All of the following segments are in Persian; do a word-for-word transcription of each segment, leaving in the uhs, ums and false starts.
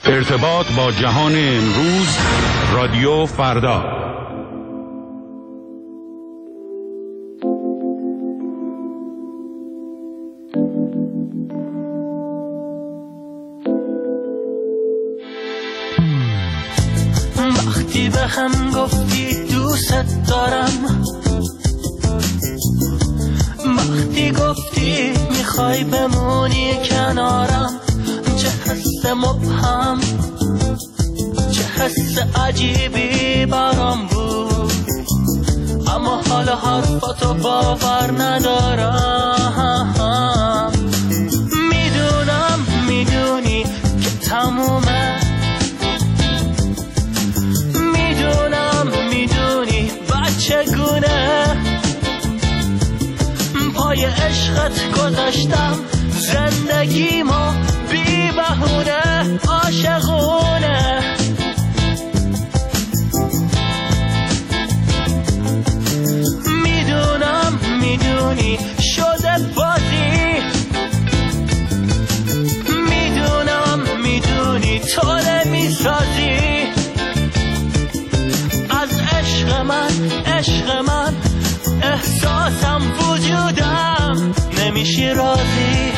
ارتباط با جهان امروز، رادیو فردا. وقتی به هم گفتی دوست دارم، وقتی گفتی میخوای بمونی کنارم، چه حس مبهم، چه حس عجیبی برام بود، اما حالا حرفاتو باور ندارم. میدونم میدونی که تمومه، میدونم میدونی بچگونه پای عشقت گذاشتم زندگیمو بی بهونه عاشقونه. میدونم میدونی شده بازی، میدونم میدونی تو نمیسازی از عشق من، عشق من احساسم وجودم نمیشی راضی.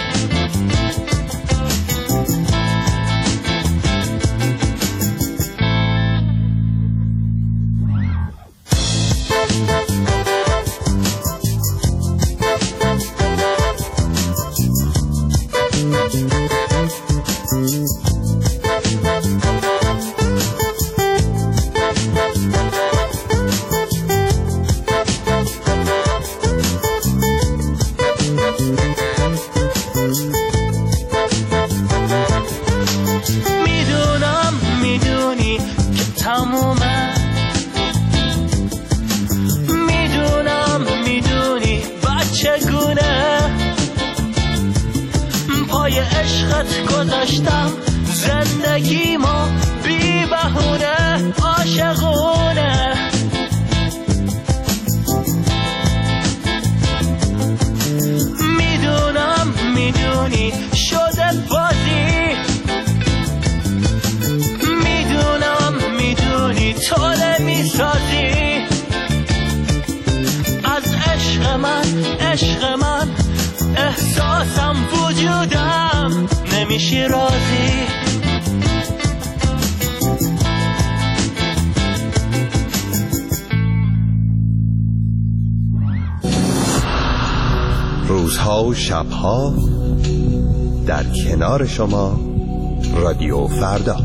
میدونم میدونی که تمومه، میدونم میدونی بچگونه پای عشقت گذاشتم زندگیمو بی بهونه عاشقونه. میدونم میدونی شده بازی، میدونم میدونی تو نمیسازی از عشق من، عشق من احساسم وجودم نمیشی راضی. روزها و شبها در کنار شما، رادیو فردا.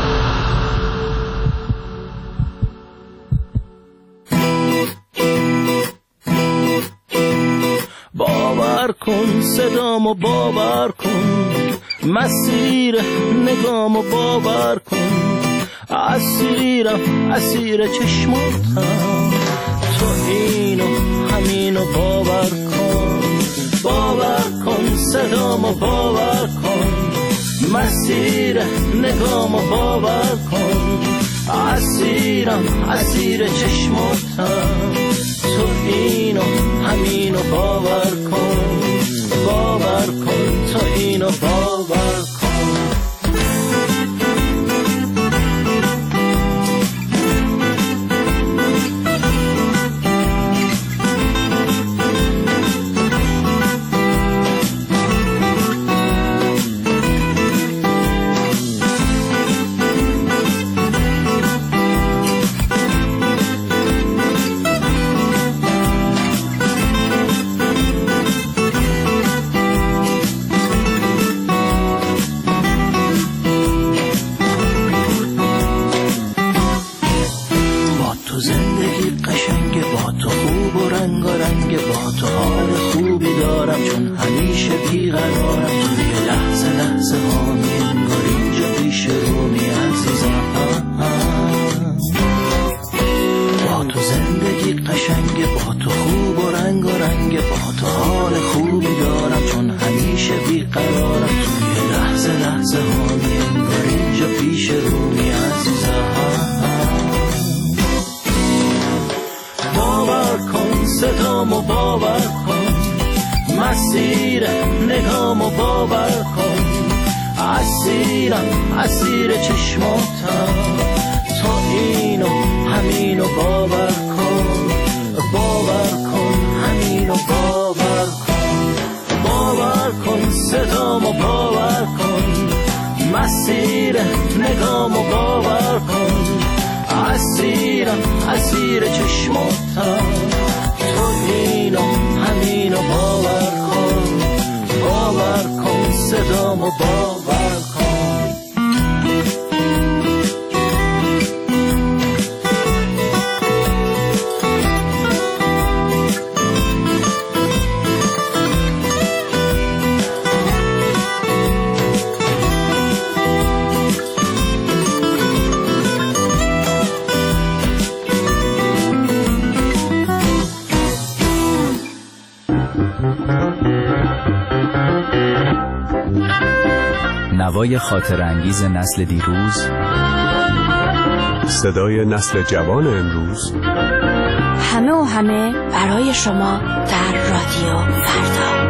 باور کن صدامو باور کن، مسیر نگامو باور کن، اسیرم اسیر چشماتم، تو اینو همینو باور کن. باور کن صدامو باور کن، مسیر نگامو باور کن، اسیرم اسیر چشماتم، تو اینو همینو باور کن. باور کن تو اینو باور کن. صدامو باور کن، مسیر نگامو باور کن، اسیرم اسیر چشماتم، تو اینو همینو باور کن، باور کن همینو باور کن، باور کن صدامو باور کن، مسیر نگامو باور کن، اسیرم اسیر چشماتم، تو اینو همینو باور کن، باور کن صدامو باور کن. نوای خاطرانگیز نسل دیروز، صدای نسل جوان امروز، همه و همه برای شما در رادیو فردا.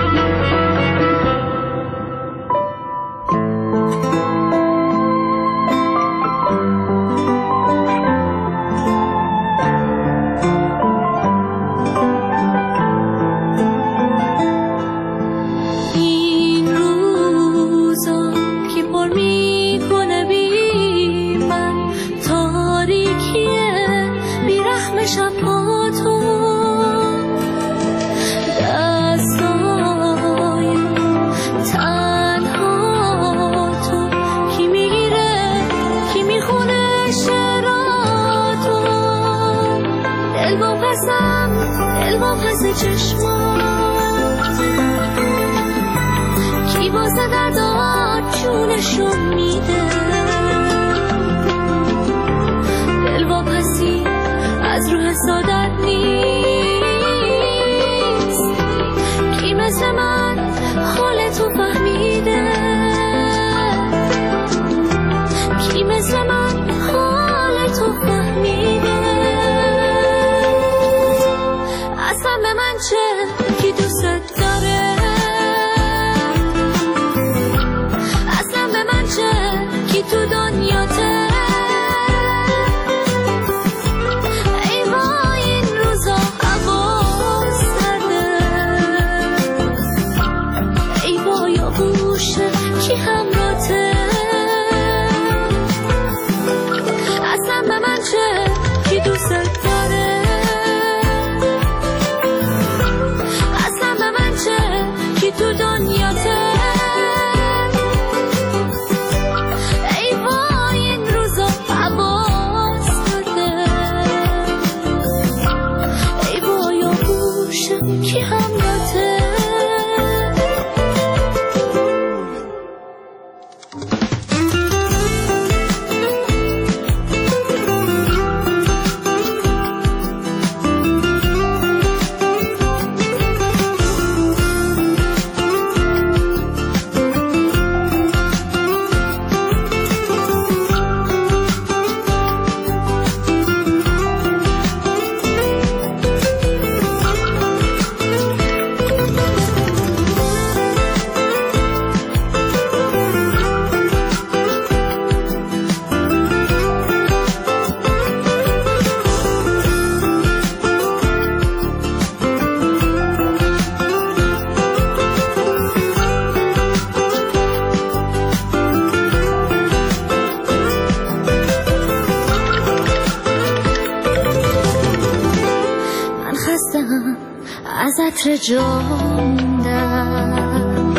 جاندم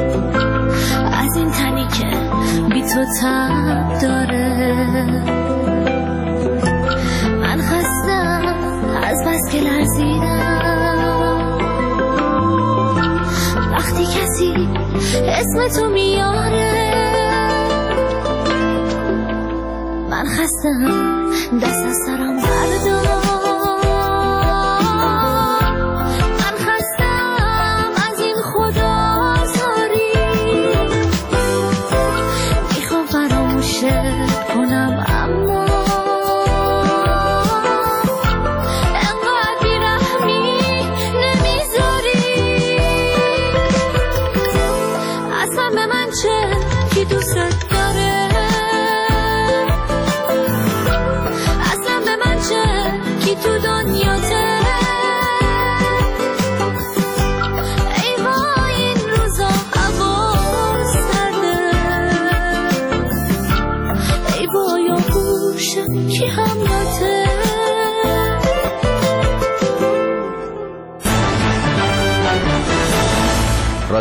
از این تنی که بی تو تب داره، من خستم از بس که لرزیدم وقتی کسی اسم تو میاره، من خستم دست از سرم بردار، کنم اما انقدر بیرحمی نمیذاری، اصلا به من چه که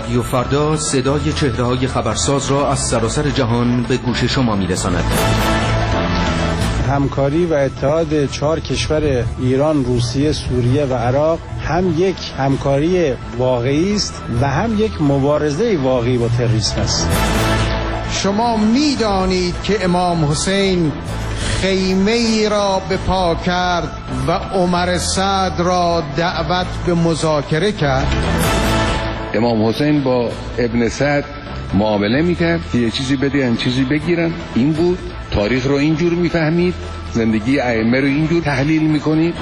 رادیو فردا صدای چهره‌های خبرساز را از سراسر جهان به گوش شما می‌رساند. همکاری و اتحاد چهار کشور ایران، روسیه، سوریه و عراق هم یک همکاری واقعی است و هم یک مبارزه واقعی با تروریسم است. شما می‌دانید که امام حسین خیمه ای را به پا کرد و عمر سعد را دعوت به مذاکره کرد. امام حسین با ابن سعد معامله میکرد که یه چیزی بده یه چیزی بگیرن. این بود. تاریخ رو اینجور میفهمید، زندگی ائمه رو اینجور تحلیل میکنید.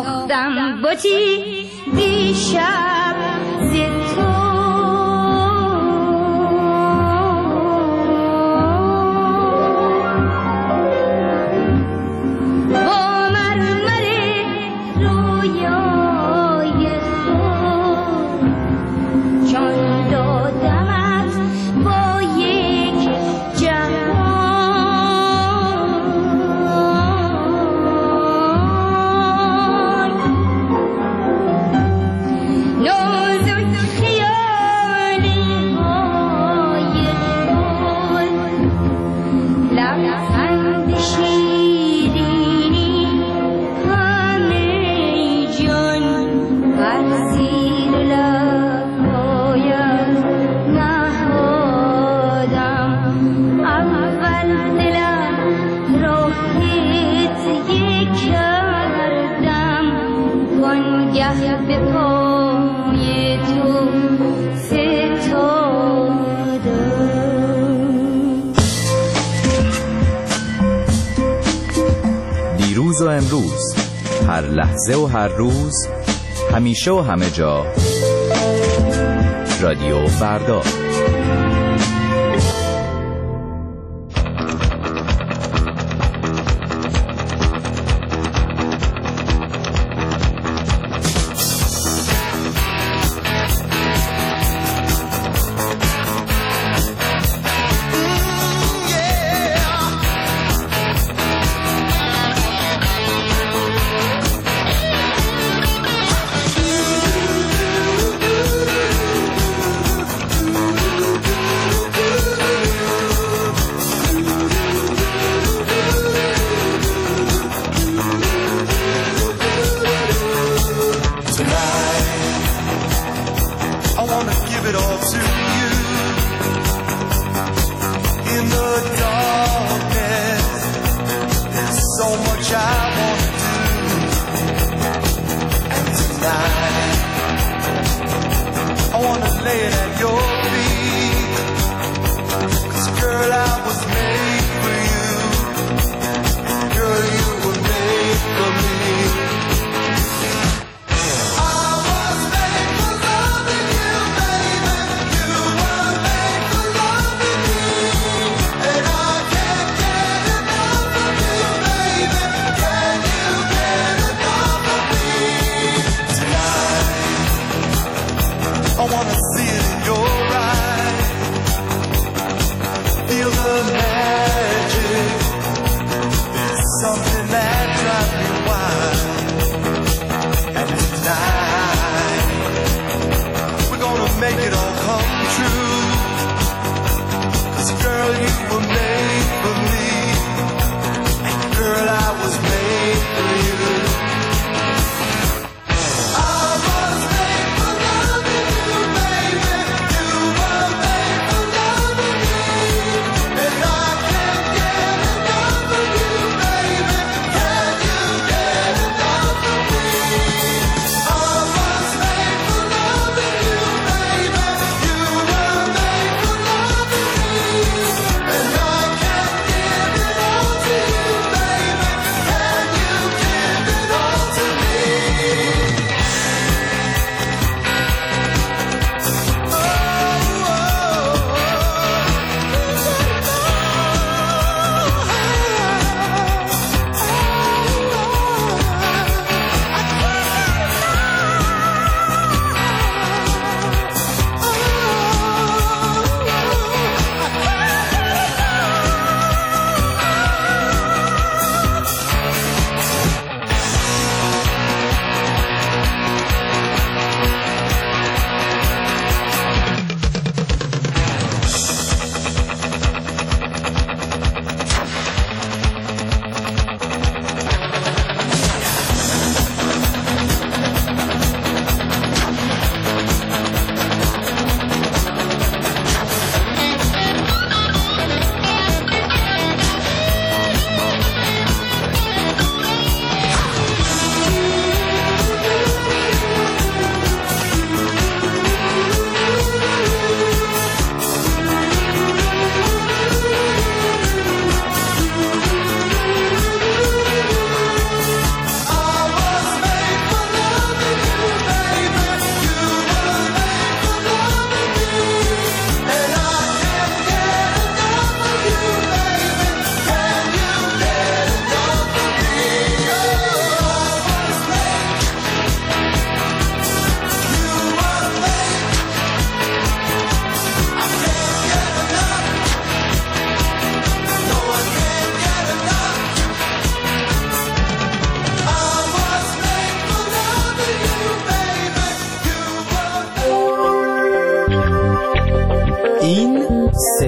ساختم بتی دیشب ز تو با مرمر رویای خود جان دادمت با یک جهان نازک خیالی های خود لبخند شیرینی همه جان بر زیر لبهایت نهادم اول دلم راهت یک کردم وانگه به پای تو فتادم. دیروز و امروز، هر لحظه و هر روز، همیشه و همه جا، رادیو فردا.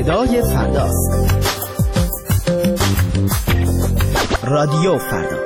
صدای فرداست. رادیو فردا.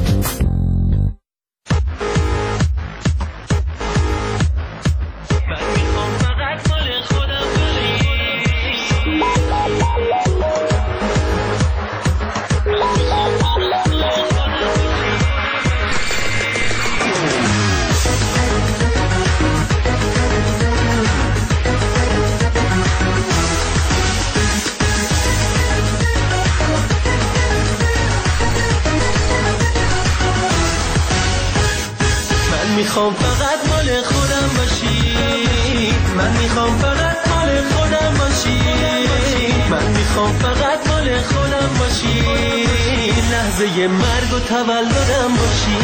میخوام فقط مال خودم باشی، من میخوام فقط مال خودم باشی، من میخوام فقط مال خودم باشی، لحظه مرگ و تولدم باشی.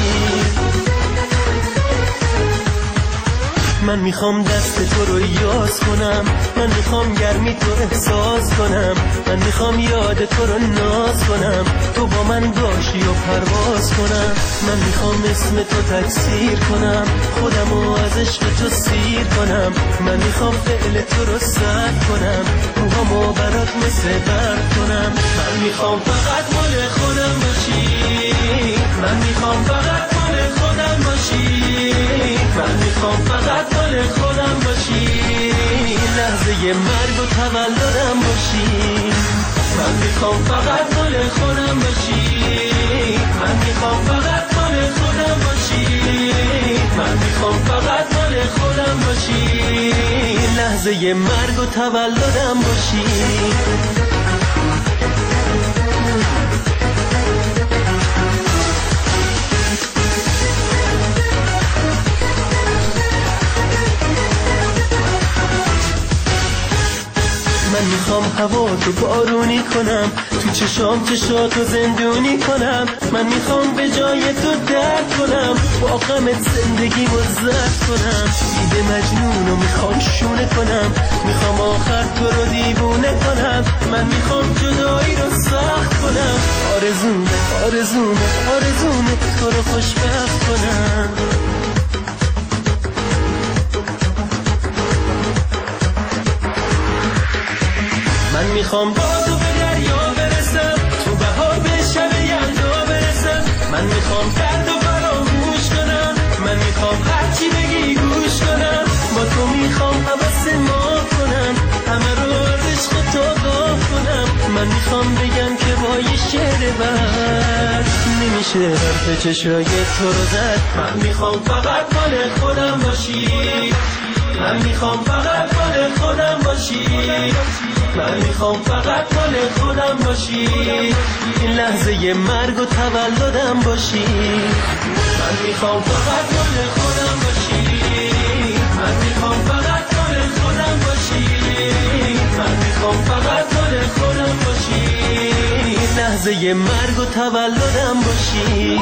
من میخوام دست تو رو یاز کنم، من میخوام گرمی تو احساس کنم، من میخوام یاد تو رو ناز کنم، تو با من باشی و پرواز کنم. من میخوام اسم تو تکثیر کنم، خودم رو از عشق تو سیر کنم. من میخوام فعل تو رو سرد کنم، روحامو برات مثل برد کنم. من میخوام فقط مال خودم باشی، من میخوام فقط مال خودم باشی، من میخوام فقط مال خودم باشی، لحظه مرگ و تولدم باشی. من میخوام فقط مال خودم باشی، من میخوام فقط مال خودم باشی، من میخوام فقط مال خودم باشی، لحظه مرگ و تولدم باشی. من میخوام هوا تو بارونی کنم، تو چشام چشاتو زندونی کنم. من میخوام به جای تو درد کنم، با غمت زندگی مزد کنم. دیده مجنونو میخوام شونه کنم، میخوام آخر تو رو دیوونه کنم. من میخوام جدایی رو سخت کنم، آرزومه آرزومه آرزومه تو رو خوشبخت کنم. من میخوام با تو به دریا برسم، تو بهار به شب یلدا برسم. من میخوام درد و فراموش کنم، من میخوام هرچی بگی گوش کنم. با تو میخوام حوث ما کنم، همه رو از عشق تو آگاه کنم. من میخوام بگم که با یه شعر بد نمیشه حرف چشای تو رو زد. من میخوام فقط مال خودم باشی، من میخوام فقط مال خودم باشی، من میخوام فقط مال خودم باشی، این لحظه مرگ و تولدم باشی. من میخوام فقط مال خودم باشی، من میخوام فقط مال خودم باشی، من میخوام فقط مال خودم باشی، این لحظه مرگ و تولدم باشی.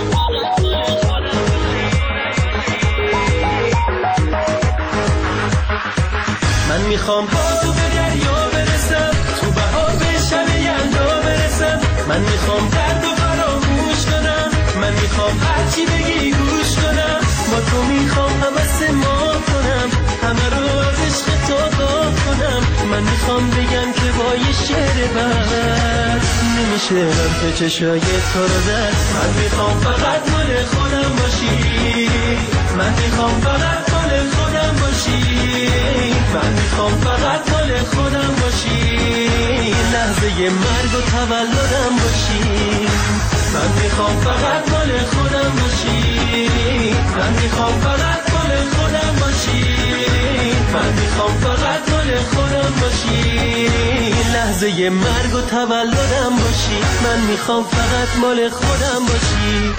من میخوام با تو به دریا برسم، تو بهار به شب یلدا برسم. من میخوام درد و فراموش کنم، من میخوام هرچی بگی گوش کنم. با تو میخوام حوث ما کنم، همه رو از عشق تو آگاه کنم. من میخوام بگم که با یه شعر بد نمیشه حرف چشای تو رو زد. من میخوام فقط مال خودم باشی، من میخوام فقط مال خودم باشی، من میخوام فقط مال خودم باشی، لحظه مرگ و تولدم باشی. من میخوام فقط مال خودم باشی، من میخوام فقط مال خودم باشی، من میخوام فقط مال خودم باشی، لحظه مرگ و تولدم باشی. من میخوام فقط مال خودم باشی.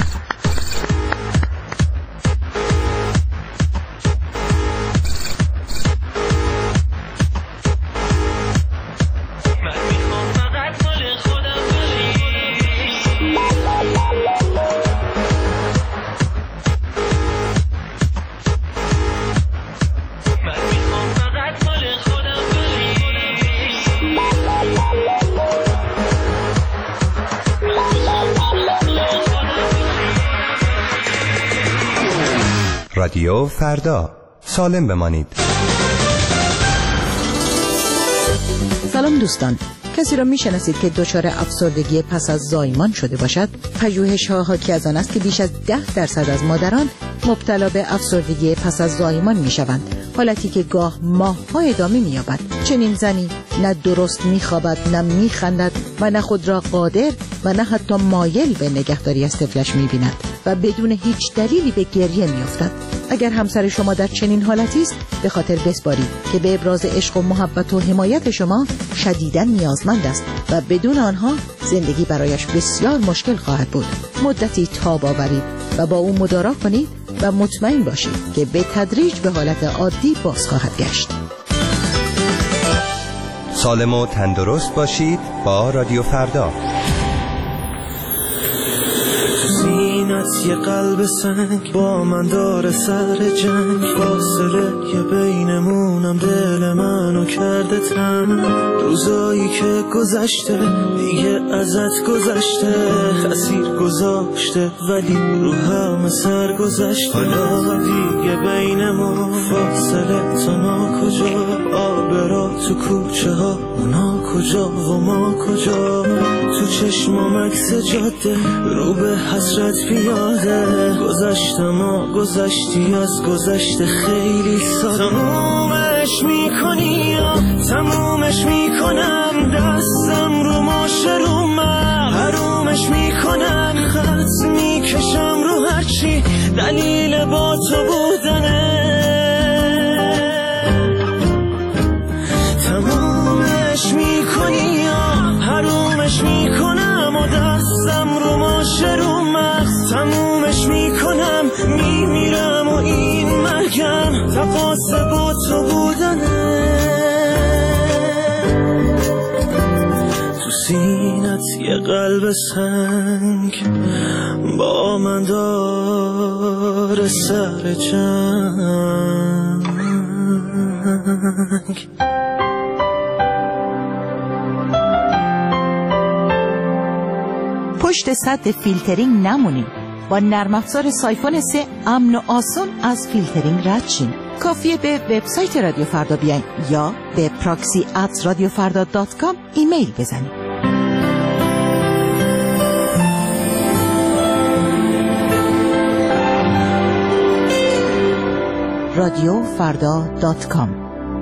رادیو فردا، سالم بمانید. سلام دوستان، کسی را میشناسید که دچار افسردگی پس از زایمان شده باشد؟ پژوهش‌ها حاکی از آن است که بیش از ده درصد از مادران مبتلا به افسردگی پس از زایمان میشوند، حالتی که گاه ماه‌ها ادامه می‌یابد. چنین زنی نه درست میخوابد، نه میخندد و نه خود را قادر و نه حتی مایل به نگهداری از طفلش می‌بیند و بدون هیچ دلیلی به گریه می‌افتد. اگر همسر شما در چنین حالتی است، به خاطر بسپارید که به ابراز عشق و محبت و حمایت شما شدیداً نیازمند است و بدون آنها زندگی برایش بسیار مشکل خواهد بود. مدتی تاب آورید و با او مدارا کنید و مطمئن باشید که به تدریج به حالت عادی باز خواهد گشت. سالم و تندرست باشید با رادیو فردا. سینت یه قلب سنگ با من داره سر جنگ، فاصله یه بینمونم دل منو کرده تنگ. روزایی که گذشته دیگه ازت گذشته، تأثیر گذاشته ولی رو همه سر گذشته. حالا دیگه بینمون فاصله تا ما کجا، آبرا تو کوچه ها اونا کجا و ما کجا. تو چشمام عکس جاده رو به حسرت پیاده، گذشتم و گذشتی از گذشته خیلی ساده. تمومش میکنی یا تمومش میکنم، دستم رو ماشه رو من حرومش میکنم، خط میکشم رو هرچی دلیل با تو بودنه. تمومش میکنی یا حرومش میکنم و دستم رو ماشه رو مغز، تمومش میکنم میمیرم و این مرگم تقاصه با تو بودنه. تو سینت یه قلب سنگ با من داره سر جنگ. پشت سد فیلترینگ نمونید. با نرم افزار سایفون سه امن و آسان از فیلترینگ رد شین. کافیه به وبسایت رادیو فردا بیاین یا به پراکسی ات رادیو فردا دات کام ایمیل بزنید. رادیو فردا دات کام.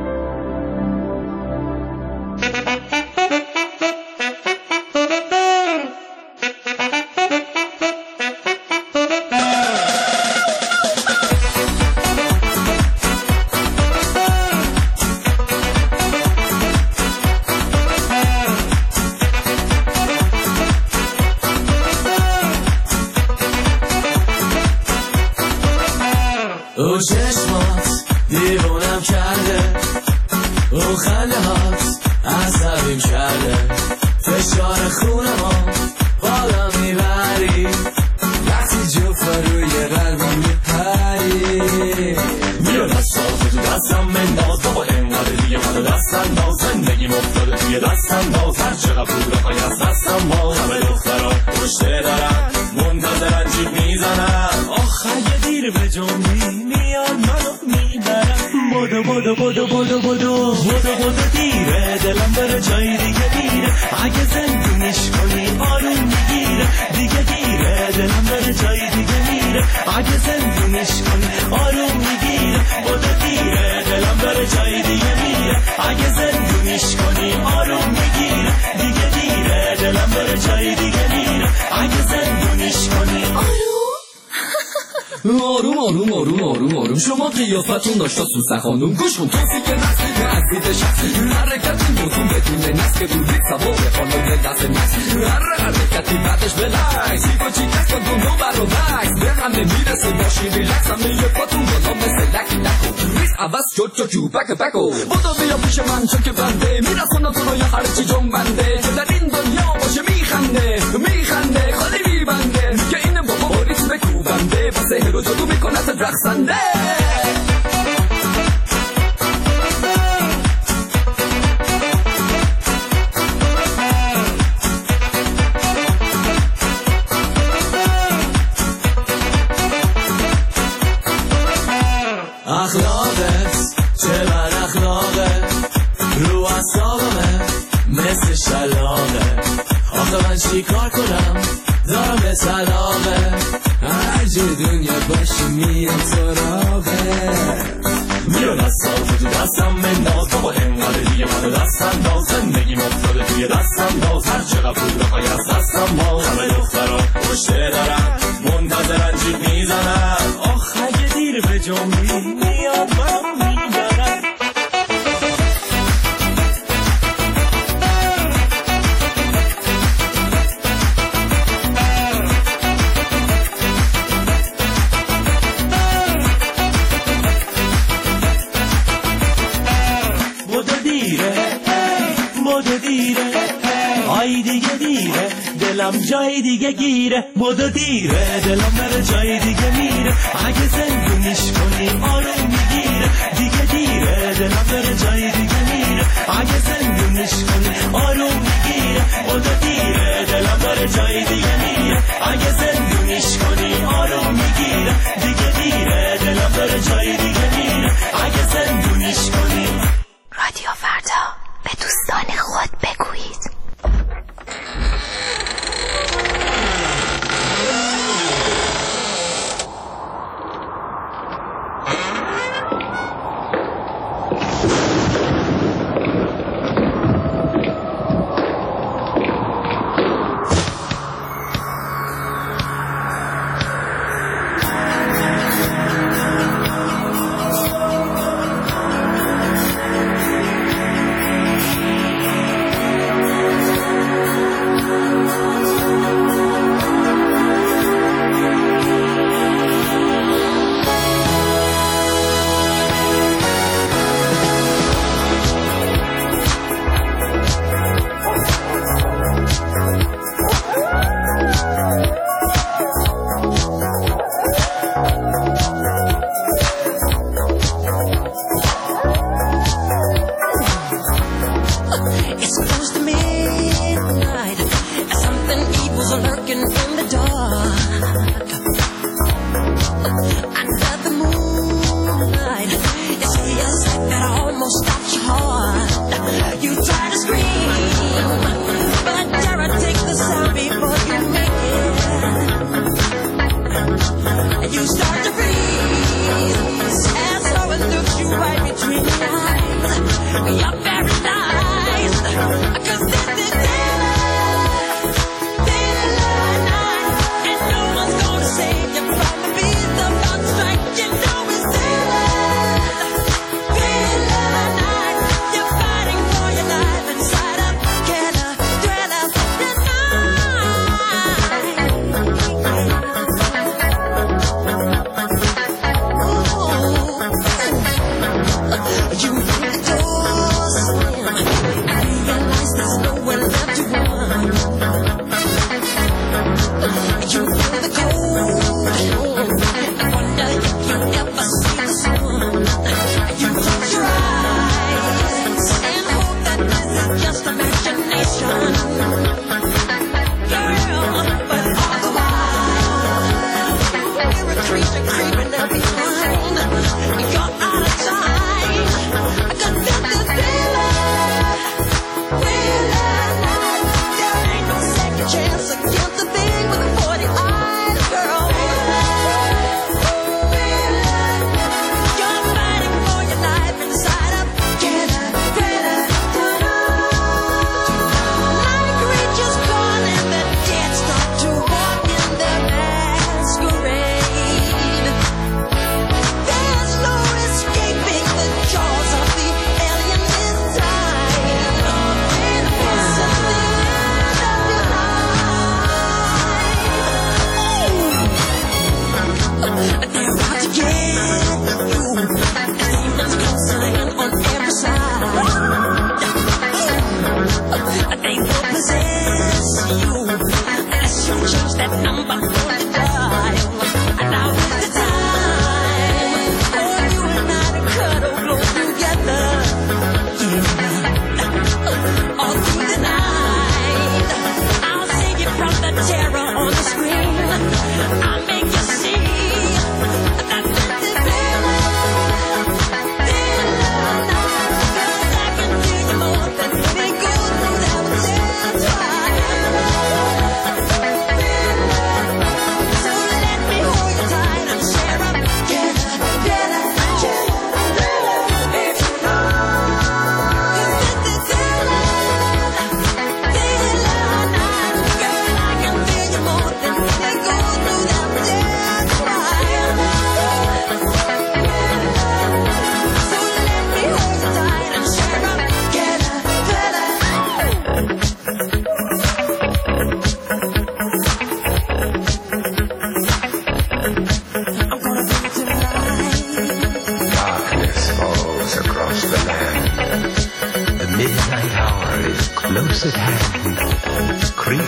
او چشمات دیوانم کرده، او خنده هات عصبیم کرده، فشار خونما بالا میبری وقتی جفت روی قلبم میپری. بیا دستاتو تو دستم منداز بابا، انقدر دیگه منو دست انداز، زندگی مفتاده توی دست انداز، هر چقدر پول بخوای از دستم باز. همه دخترها پشته دارن منتظرن جیب میزنن، آخر یه دیر به جنبی میاد منو میبرن. بودو بودو بودو بودو بودو بودو بودو دیره، دلم بره جای دیگه دیره، اگه زندونش کنی آروم میگیره. دیگه دیره دلم بره جای دیگه میره، اگه زندونش کنی آروم میگیره. بودو دیره دلم بره جای دیگه میره، اگه زندونش کنی آروم میگیره. دیگه دیره دلم بره جای دیگه میره، اگه زندونش کنی آروم. آروم آروم آروم آروم آروم شما قیافتون داشتا سوسن خانوم، گوش کن توصیف نسلی که از دید شخصی، حرکت موتون بدون نسل که روزی سوار خانوم دست نسل، هر حرکتی بعدش بلکس سیگو چیکست با دونو بر و بکس، به همه میرسه باشی ریلکس، همه یه پاتون بالا مثل لکی نکن ریس عوض شد چو چو بک بکو. بودو بیا پیش من چون که بنده میرسونم تو رو یا هرچی جنبنده، که در این دنیا باشه میخنده میخنده خالی میبنده، که این بابا باریت بکوبنده با سهر و جادو میکنه رقصنده. اخلاقت چه بر اخلاقت رو اصابمه، طلاقه هر جای دنیا باشی میام سراغه بیا دستم تو دستم بنداز بابا انقدر دیگه منو دستم داز زندگیم افتاده توی دستم داز هر چقدر پول بخوای از دستم باز همه دخترا پشته دارن منتظرن جیب میزنن آخ اگه دیر به جنبی میاد منو میبرن آی دیگه دیره دلم جای دیگه گیره بودو دیره دلم بره جای دیگه میره اگه زندونیش کنی آروم میگیره دیگه دیره دلم بره جای دیگه میره اگه زندونیش کنی آروم میگیره بودو دیره دلم بره جای دیگه میره اگه زندونیش کنی آروم میگیره دیگه دیره دلم بره جای دیگه میره اگه زندونیش کنی. رادیو فردا به دوستان خود بگویید.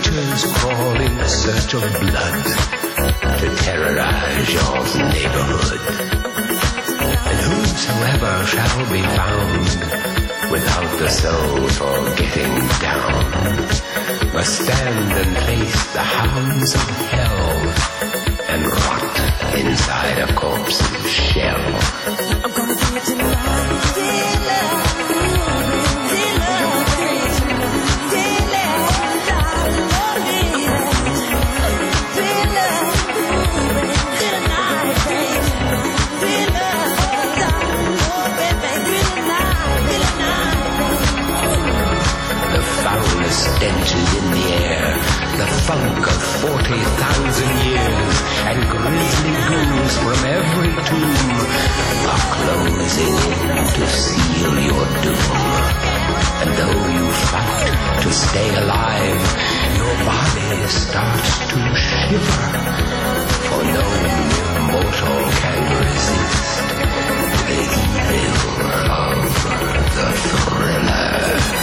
creatures crawl in search of blood to terrorize your neighborhood. And whosoever shall be found without the soul for getting down must stand and face the hounds of hell and rot inside a corpse's shell. I'm gonna do it tonight, dealer, dealer, stench is in the air, the funk of forty thousand years, and grisly ghouls from every tomb are closing in to seal your doom. And though you fight to stay alive, your body starts to shiver, for no mortal can resist the evil of the thriller.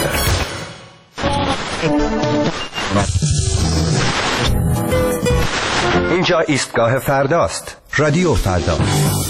اینجا ایستگاه فرداست. رادیو فردا.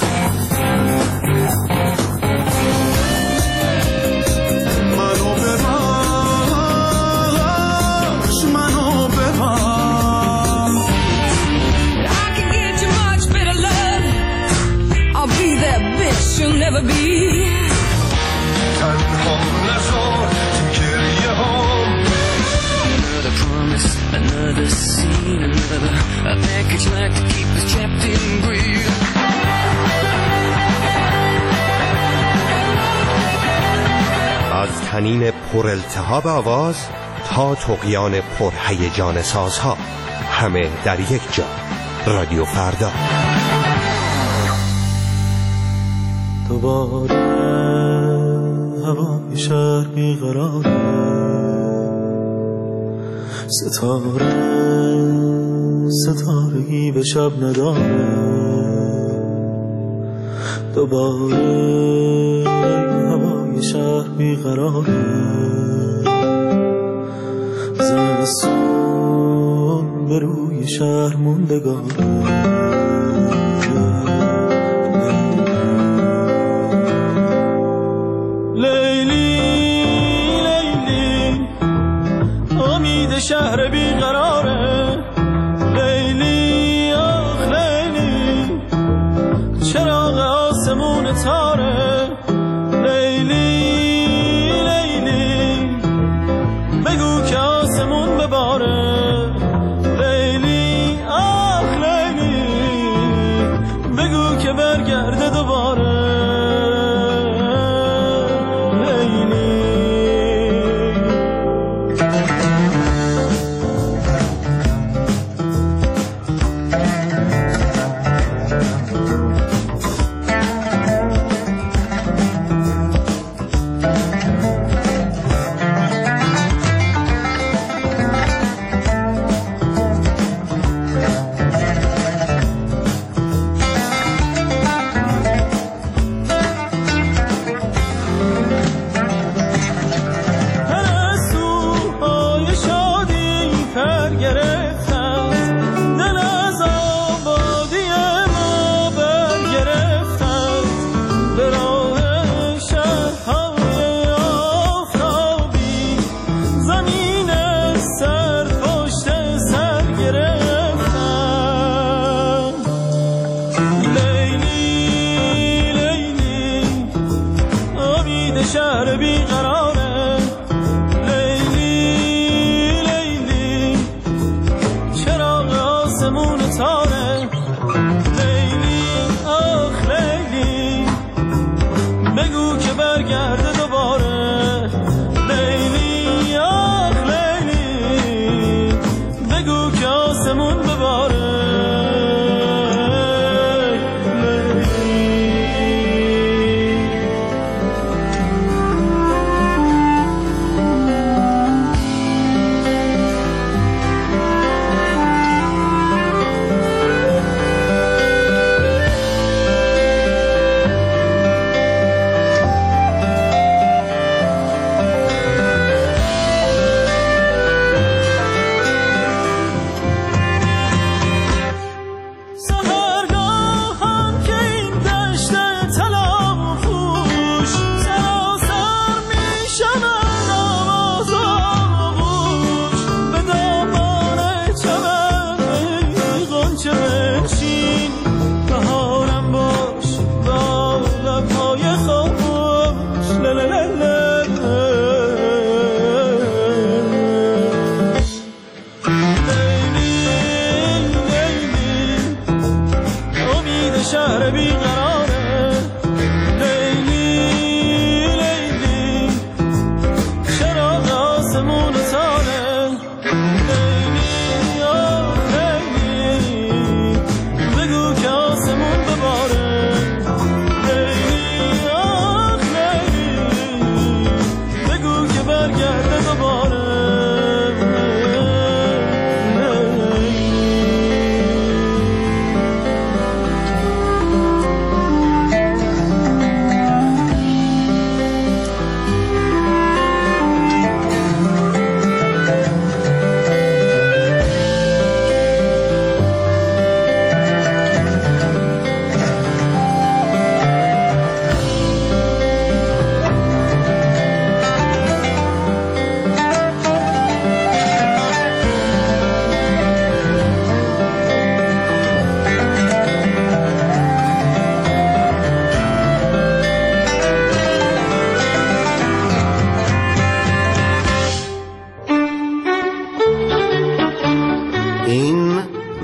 Another scene, another a package like to keep us trapped in greed. از طنین پر التهاب آواز تا طغیان پر هیجان سازها، همه در یک جا. رادیو فردا. دوباره هوای شهر بیقراره، ستاره ستارگی به شب نداره، دوباره هوای شهر بیقراره، زمستون به روی شهر موندگاره. شهر بیقراره، لیلی آخ لیلی، چراغ آسمون تاره، لیلی لیلی، بگو که آسمون بباره، لیلی آخ لیلی، بگو که برگرده دوباره.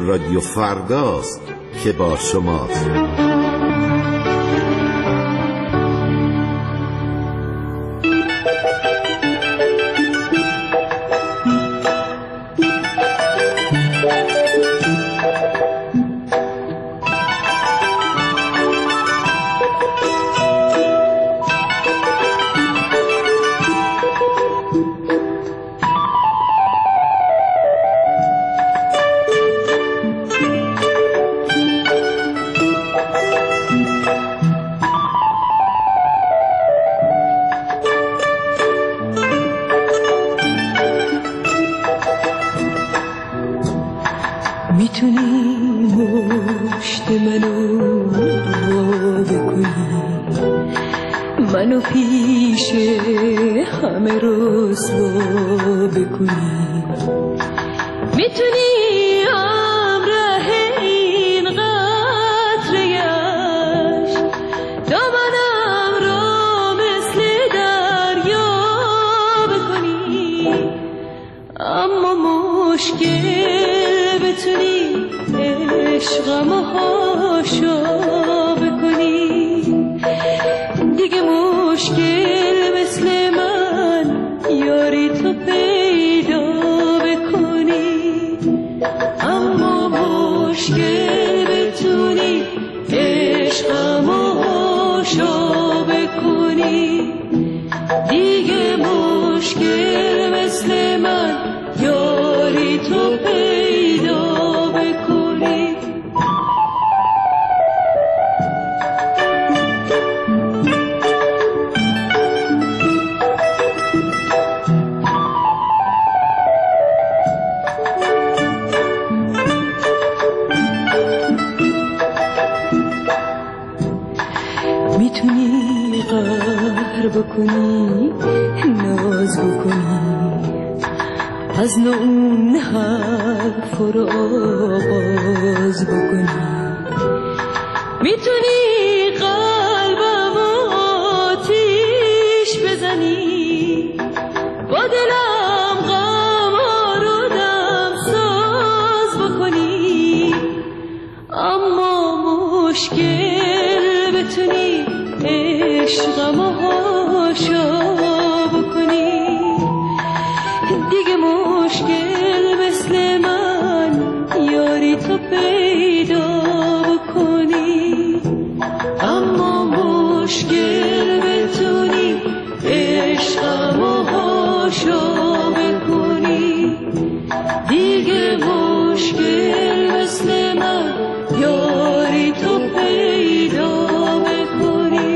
رادیو فرداست که با شماست. منو پیش همه رسوا بکنی، میتونی همراه این قطره‌اش دامنم را مثل دریا بکنی، اما مشکل بتونی عشقمو هاشا بکنی، دیگه مشکل مثل من یاری تو پیدا بکنی، اما مشکل بتونی عشقمو هاشا بکنی، دیگه مشکل مثل من یاری تو پیدا بکنی. میتونی قهر بکنی، ناز بکنی، از نو اون حرف رو آغاز بکنی، میتونی قلبم آتیش بزنی، با دلم غم رو دم ساز بکنی، اما مشکل بتونی عشقمو هاشا بکنی، دیگه مشکل مثل من یاری تو پیدا بکنی، اما مشکل بتونی عشقمو هاشا بکنی، دیگه مشکل مثل من یاری تو پیدا بکنی.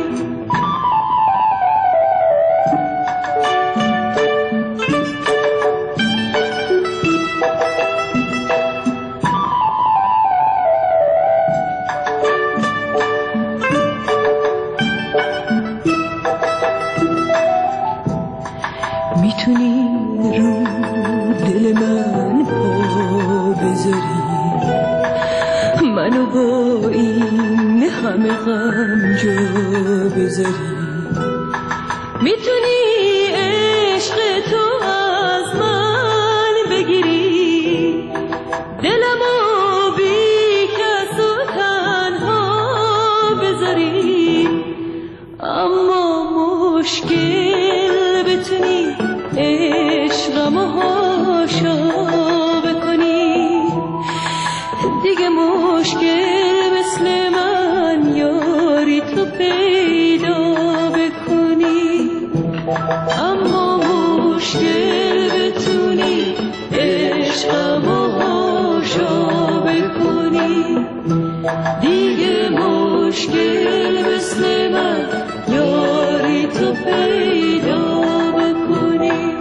میتونی رو دل من پا بذاری، منو با این همه غم جا بذاری، میتونی عشق تو از من بگیری، دلمو بی کس و تنها بذاری، اما مشکل بتونی عشقمو هاشا بکنی، دیگه مشکل مثل من یاری تو پیدا بکنی، اما مشکل بتونی عشقمو هاشا بکنی، دیگه مشکل مثل من یاری تو پیدا بکنی.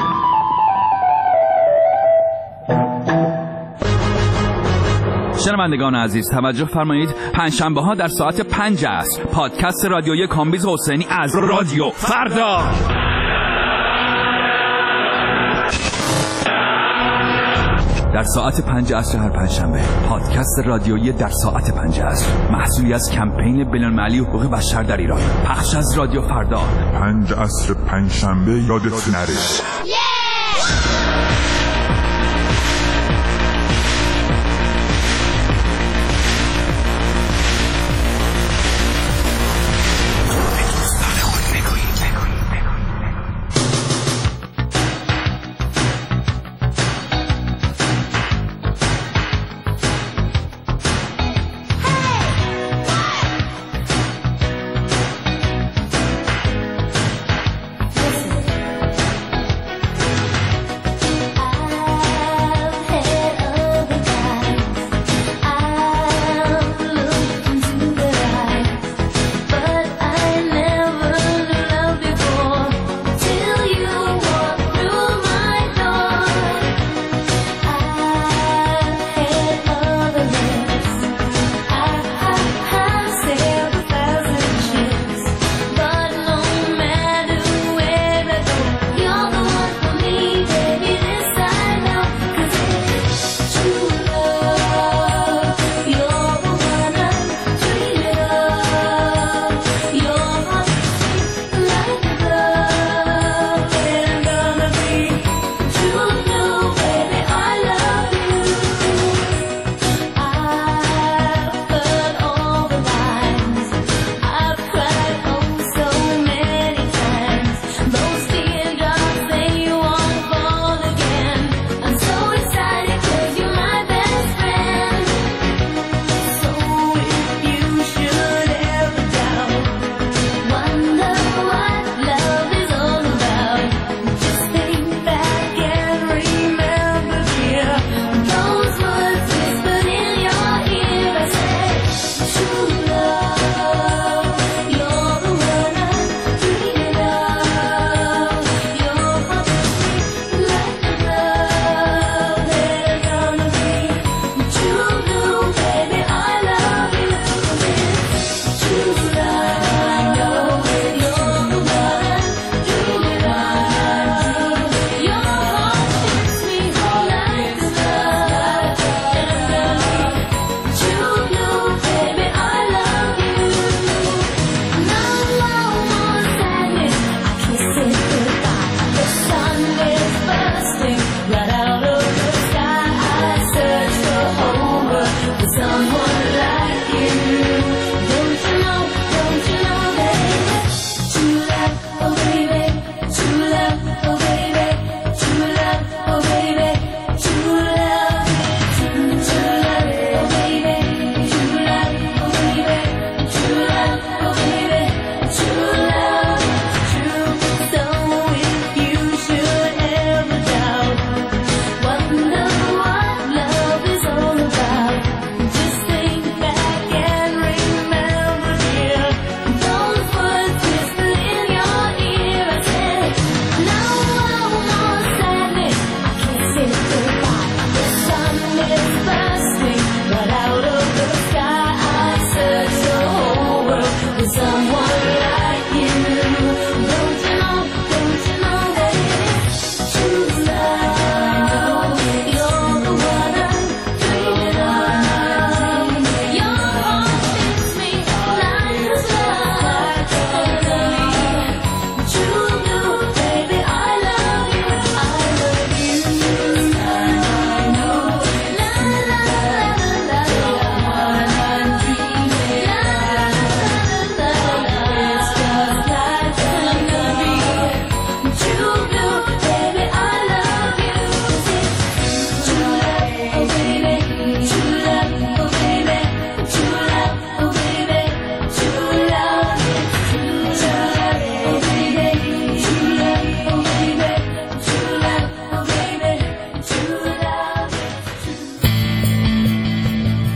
شنوندگان عزیز توجه فرمایید، پنجشنبه ها در ساعت پنج عصر پادکست رادیویی کامبیز حسینی از رادیو فردا. در ساعت پنج عصر هر پنجشنبه پادکست رادیویی در ساعت پنج عصر، محصولی از کمپین بین‌المللی حقوق بشر در ایران، پخش از رادیو فردا. پنج عصر پنجشنبه یادت نره.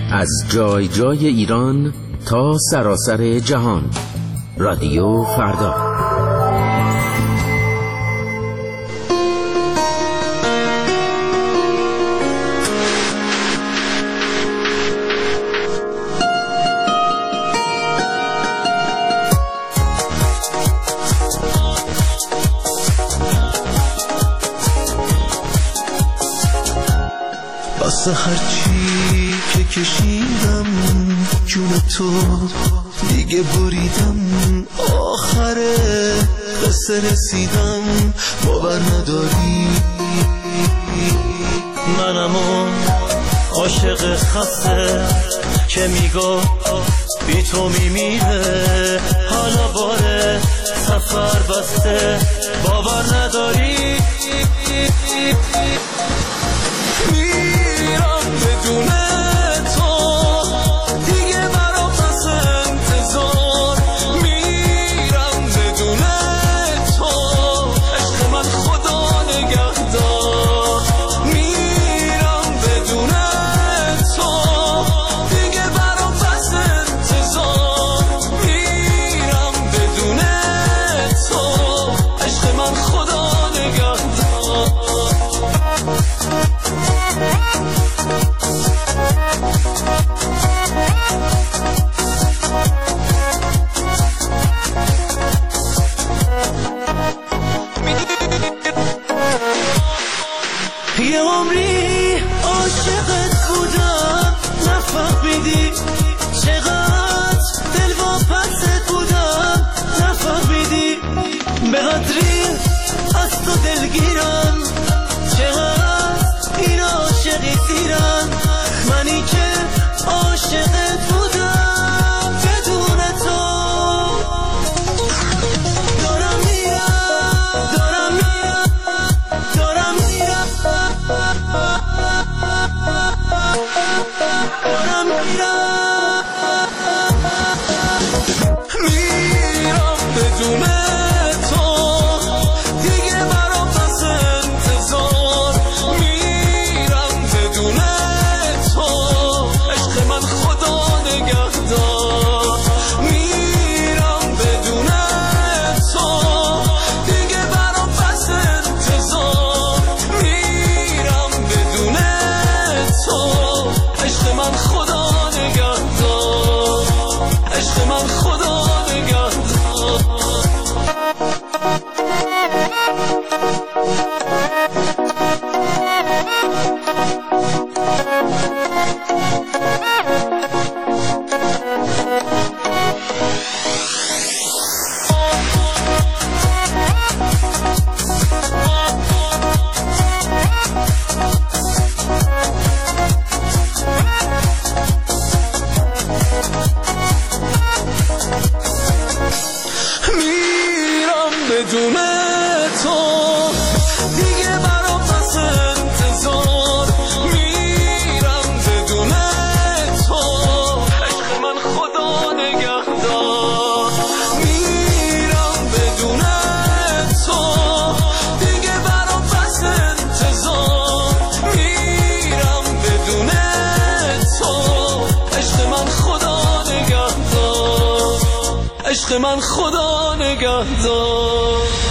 از جای جای ایران تا سراسر جهان. رادیو فردا. واسه هرچی که کشیدم جون تو دیگه بریدم، آخر قصه رسیدم باور نداری. منم اون عاشق خسته که میگو بی تو میمیره، حالا باره سفر بسته باور نداری. میرم بدون تو دیگه برام پس انتظار، میرم بدون تو عشق من خدا نگهدار. میرم بدون تو دیگه برام پس انتظار، میرم بدون تو عشق من خدا نگهدار. یه عمری عاشقت بودم نفهمیدی، چقدر دل واپست بودم نفهمیدی، به قدری از تو دلگیرم، چقدر این عاشقی سیرم، منی که عاشقت بودم بدون تو. دارم میرم دارم میرم دارم میرم دارم میرم میرم بدون تو دیگه برام پس انتظار، میرم بدون تو عشق من خدا نگهدار. میرم بدون تو دیگه برام پس انتظار، میرم بدون تو عشق من خدا نگهدار، عشق من خدا نگهدار. میرم بدون تو دیگه برام پس انتظار، میرم بدون تو عشق من خدا نگهدار. میرم بدون تو دیگه برام پس انتظار، میرم بدون تو عشق من خدا نگهدار، عشق من خدا نگهدار.